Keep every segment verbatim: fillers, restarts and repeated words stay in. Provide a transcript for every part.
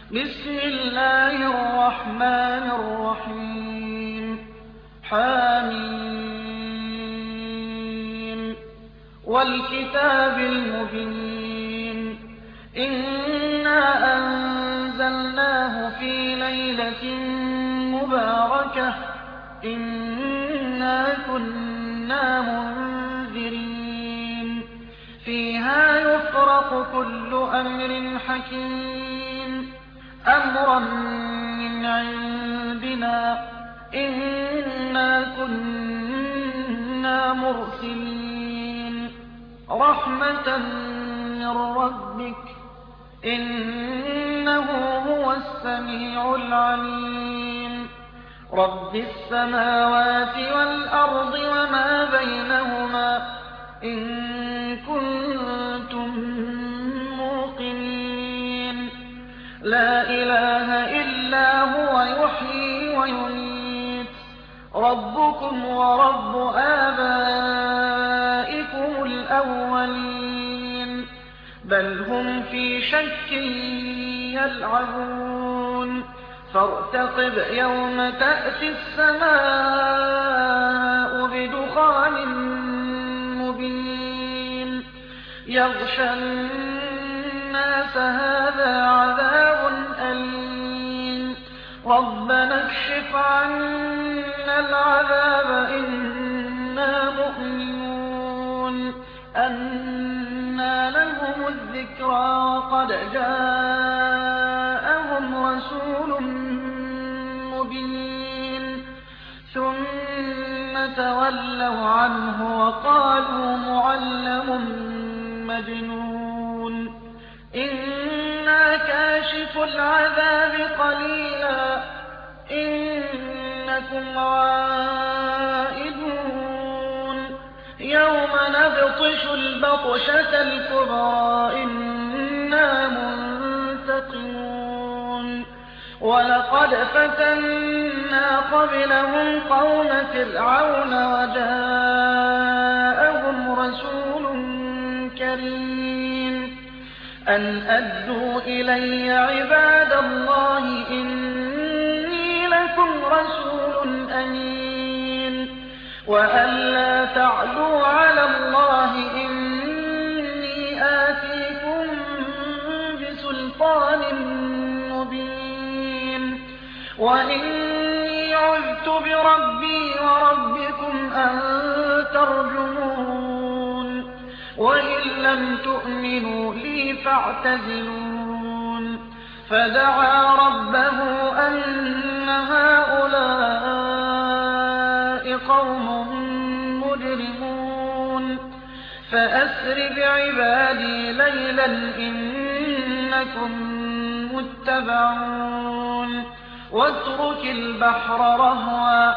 بسم الله الرحمن الرحيم حميم والكتاب المبين إنا أنزلناه في ليلة مباركة إنا كنا منذرين فيها يفرق كل أمر حكيم أمرا من عندنا إنا كنا مرسلين رحمة من ربك إنه هو السميع العليم رب السماوات والأرض وما بينهما إن كنتم موقنين لا إله إلا هو يحيي ويميت ربكم ورب آبائكم الأولين بل هم في شك يلعبون فارتقب يوم تأتي السماء بدخان مبين يغشى الناس هذا عذاب أليم ربنا اكشف عنا العذاب إنا مؤمنون أنى لهم الذكرى وقد جاءهم رسول مبين ثم تولوا عنه وقالوا معلم مجنون إنا كاشف العذاب قليلا إنكم عائدون يوم نبطش البطشة الكبرى إنا منتقمون ولقد فتنا قبلهم قوم فرعون وجاءهم رسول كريم أن أدوا إلي عباد الله إني لكم رسول أمين وأن لا تعلوا على الله إني آتيكم بسلطان مبين وإني عذت بربي وربكم أن ترجمون وإن لم تؤمنوا لي فاعتزلون فدعا ربه أن هؤلاء قوم مجرمون فأسر بعبادي ليلا إنكم متبعون واترك البحر رهوا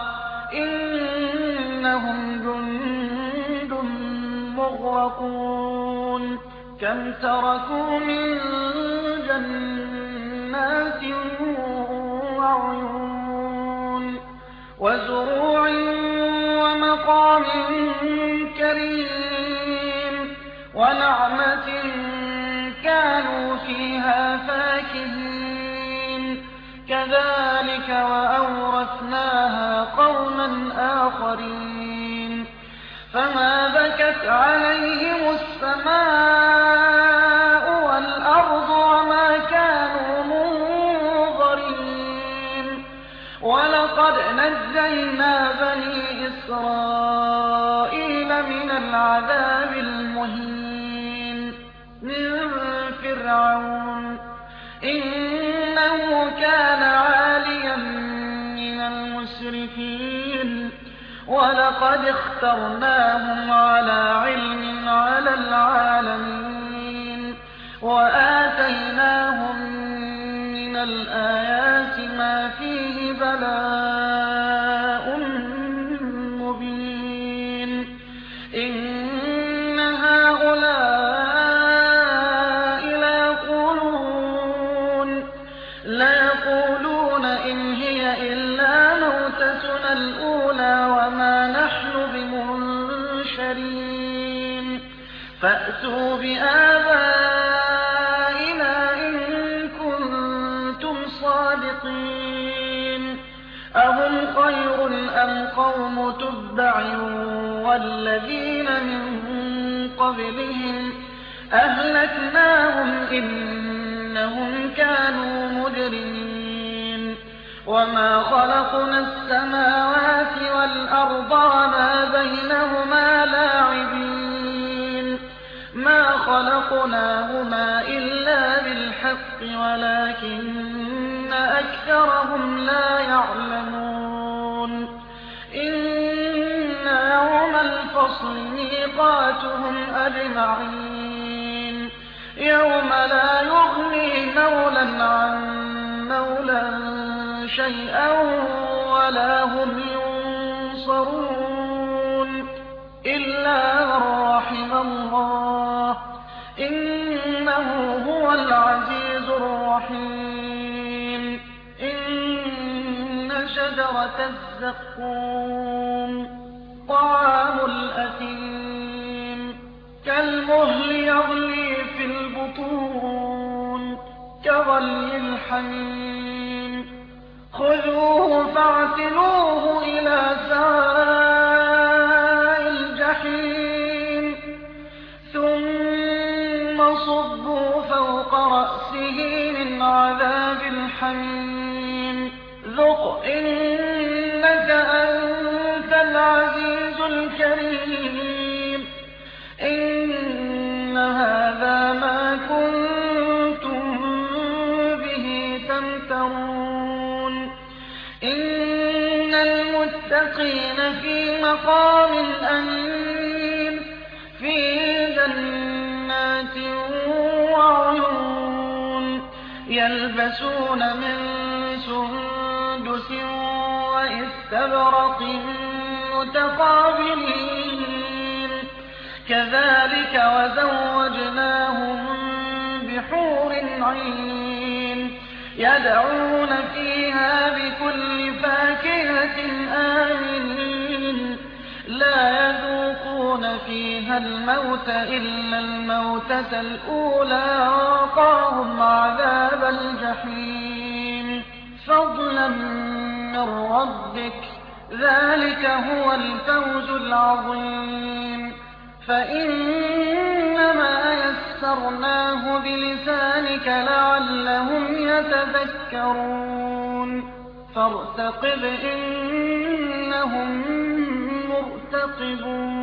إنهم جند مغرقون كم تركوا من جنات وعيون وزروع ومقام كريم ونعمة كانوا فيها فاكهين كذلك وأورثناها قوما آخرين فما بكت عليهم السماء والأرض وما كانوا منظرين ولقد نجينا بني إسرائيل من العذاب المهين من فرعون إنه كان عاليا من المسرفين ولقد اخترناهم على علم على العالمين وآتيناهم من الآيات ما فيه بلاء مبين إن هؤلاء ليقولون ليقولون إن هي إلا موتتنا الأولى وما نحن بمنشرين فأتوا بآبائنا إن كنتم الصَّادِقِينَ أَهُمْ خَيْرٌ أَمْ قَوْمُ تُبَّعٍ وَالَّذِينَ مِن قَبْلِهِمْ أَهْلَكْنَاهُمْ إِنَّهُمْ كَانُوا مُجْرِمِينَ وَمَا خَلَقْنَا السَّمَاوَاتِ وَالْأَرْضَ وَمَا بَيْنَهُمَا لَاعِبِينَ مَا خَلَقْنَاهُمَا إِلَّا بِالْحَقِّ وَلَٰكِنَّ أَكْثَرَهُمْ لَا يَعْلَمُونَ إِنَّ يَوْمَ الْفَصْلِ مِيقَاتُهُمْ أَجْمَعِينَ يَوْمَ لَا يُغْنِي مَوْلًى عَن مَّوْلًى شَيْئًا وَلَا هُمْ يُنصَرُونَ إِلَّا مَن رَّحِمَ اللَّهُ إِنَّهُ هُوَ الْعَزِيزُ الرَّحِيمُ إِنَّ شَجَرَتَ الزَّقُّومِ طَعَامُ الْأَثِيمِ كَالْمُهْلِ يَغْلِي فِي الْبُطُونِ كَغَلْيِ الْحَمِيمِ خُذُوهُ فَاعْتِلُوهُ إِلَىٰ سَوَاءِ الْجَحِيمِ ثُمَّ صُبُّوا فَوْقَ رَأْسِهِ مِنْ عَذَابِ الْحَمِيمِ ذُقْ إِنَّكَ أَنتَ الْعَزِيزُ الْكَرِيمُ إِنَّ هَٰذَا مَا كُنتُم بِهِ تَمْتَرُونَ إِنَّ الْمُتَّقِينَ فِي مَقَامٍ أَمِينٍ فِي جَنَّاتٍ وَعُيُونٍ يَلْبَسُونَ مِن سُندُسٍ وَإِسْتَبْرَقٍ مُّتَقَابِلِينَ كَذَٰلِكَ وَزَوَّجْنَاهُم بِحُورٍ عِينٍ يَدْعُونَ فِيهَا بِكُلِّ فَاكِهَةٍ آمِنِينَ لَا يَذُوقُونَ فِيهَا الْمَوْتَ إِلَّا الْمَوْتَةَ الْأُولَىٰ وَوَقَاهُمْ عَذَابَ الْجَحِيمِ فَضْلًا مِّن رَّبِّكَ ۚ ذَٰلِكَ هُوَ الْفَوْزُ الْعَظِيمُ فَإِنَّمَا يَسَّرْنَاهُ بِلِسَانِكَ لَعَلَّهُمْ يَتَذَكَّرُونَ فَارْتَقِبْ إِنَّهُم مُّرْتَقِبُونَ